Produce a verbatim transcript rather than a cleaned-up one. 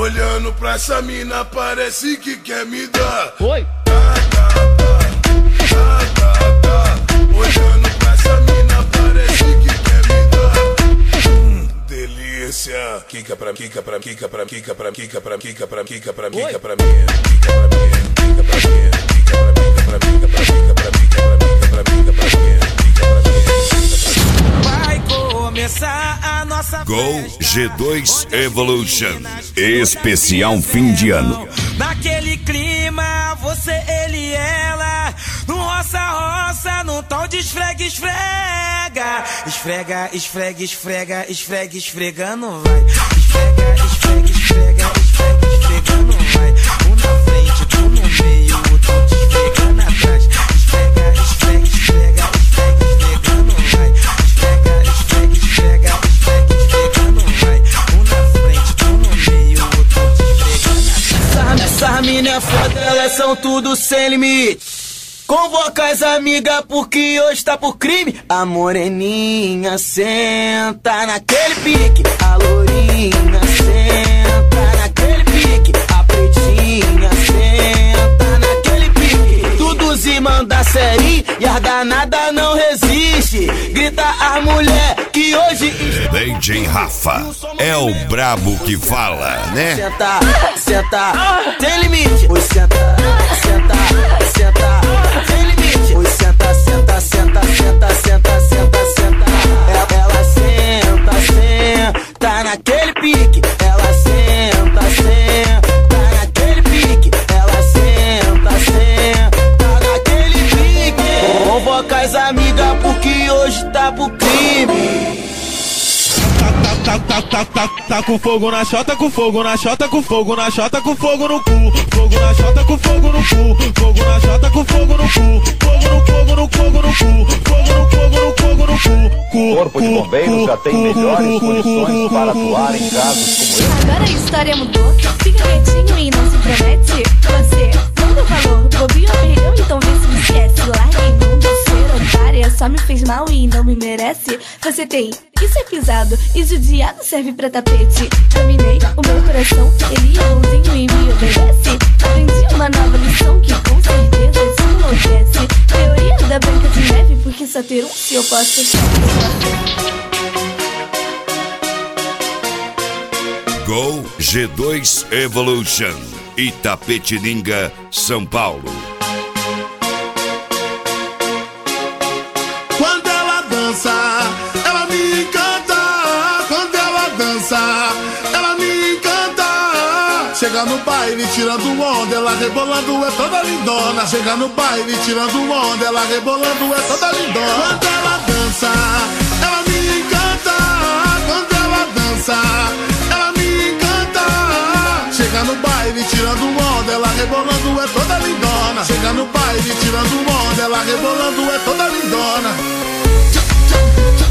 Olhando pra essa mina parece que quer me dar. Oi. Tá, tá, tá, tá, tá, tá. Olhando pra essa mina parece que quer me dar. Hum, delícia. Quica pra, quica pra, quica pra, quica pra, quica pra, quica pra, quica pra, quica pra mim. Quica pra mim, quica pra mim, quica pra, quica pra, quica pra, quica pra, quica pra, quica pra, quica pra mim, quica pra mim. Vai começar a nossa Go G dois Evolution. Especial fim de ano. naquele clima, você, ele e ela, no roça-roça, no tom de esfrega, esfrega. Esfrega, esfrega, esfrega, esfrega, esfregando, vai. Esfrega, esfrega, esfrega, esfrega, esfregando, vai. Um na frente, um no meio, o outro te esfregando atrás. Esfrega, esfrega, esfrega, esfrega, esfregando, vai. Esfrega, esfrega, esfrega, esfrega, esfregando, vai. Um na frente, um no meio, o outro te esfregando atrás. Essas mina é foda, elas são tudo sem limite. Convoca as amigas porque hoje tá por crime. A moreninha senta naquele pique. A lourinha senta naquele pique. A pretinha senta naquele pique. Tudo se manda série e as danada não resiste. Grita a mulher que hoje... D J Rafa é o brabo que fala, né? Senta, senta, tem limite. Oi, senta, senta, senta, tem limite. Oi, senta, senta, senta, senta, senta, senta, senta. Ela, ela senta, senta naquele pique. Ela senta, senta naquele pique. Ela senta, senta naquele pique. Convoca as amigas porque hoje tá pro crime. Tá, tá, tá, tá, tá com fogo na chota, com fogo na chota, com fogo na chota, com fogo no cu. Fogo na chota, com fogo no cu. Fogo na chota, com fogo no cu. Fogo no fogo no fogo no cu. Fogo no fogo no fogo no cu. O Corpo de Bombeiros já tem melhores condições para atuar em casos como esse. Agora a história mudou. Fica quietinho e não se intromete. Você não deu valor, bobinho perdeu, então vê se me esquece. Larga imundo, ser otária, só me fez mal e não me merece. Você tem que ser pisado e judiado serve pra tapete. Dominei o meu coração, ele é bonzinho e me obedece. Aprendi uma nova lição que com certeza te enlouquece. Teoria da Branca de Neve, porque só ter um se eu posso ter. Go G dois Evolution. Itapetininga, São Paulo. Quando ela dança, ela me encanta. Quando ela dança, ela me encanta. Chega no baile tirando onda, ela rebolando é toda lindona. Chega no baile tirando onda, ela rebolando é toda lindona. Quando ela dança, ela me encanta. Quando ela dança, ela me encanta. Chega no baile tirando onda, ela rebolando é toda lindona. Chega no baile tirando onda, ela rebolando é toda lindona.